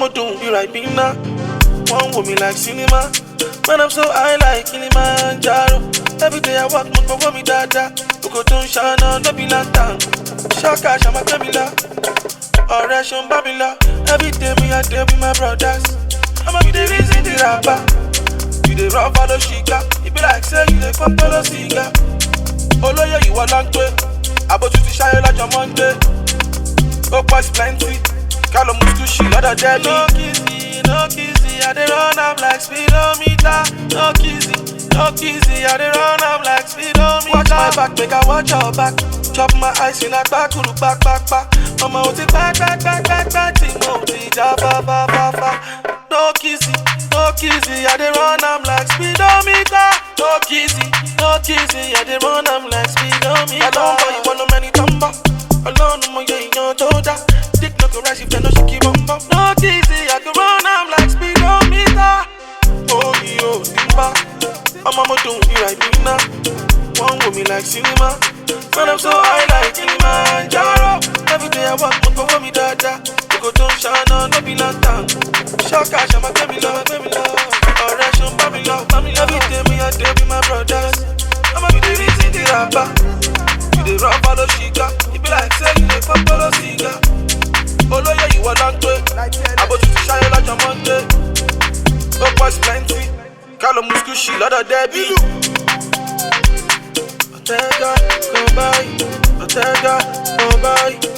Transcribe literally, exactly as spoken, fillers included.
more doom, you right being now. One with me like cinema. Man, I'm so high like Kilimanjaro. Every day I walk, my for me dada. Oko don't shine on, no be lantern. Shaka, shama kamila. Oration babila. Every day me I day with my brothers. I'ma be the reason the rapper. You the run for the shika. You be like say you the pop for the cigar. Olo yeah, you a long way. About you to shine like your Monday. Oh, boys plenty. Call them to shit, other dead. No kissy, no kissy. I dey run up like speedometer. No kissy, no kissy. I dey run up like speedometer. Watch my back, make I watch your back. Chop my eyes in a back, kulu back, back, back. Mama, oti back, back, back, back, back. Timo, tija, ba, ba, ba, ba. No kissy, no kissy. I dey run up like speedometer. No kissy, no kissy. I dey run up like speedometer. I don't know you want no many tumble. Alone, no more, you ain't your shoulder. Dick no go rise if they no shaky bum bum. No easy, I can run, I'm like speedometer. Oh, yo, timba. I'm a doing you right now. One with me like cinema. Man, I'm so high like Kilimanjaro. Every day I walk, my for me dada. Oko don't shine on, no be lantern. Shaka, shama kamila, kamila. Oration babila, babila. Every day me I day with my brothers. I'ma be the reason the rapper. You the run for the shika. You be like say you the pop for the cigar. Olo yeah, you a long way. About you to shine like your Monday. Oh, boys plenty. Call them muscu shit, lot of Debbie. I tell God, come by. I tell God, come by.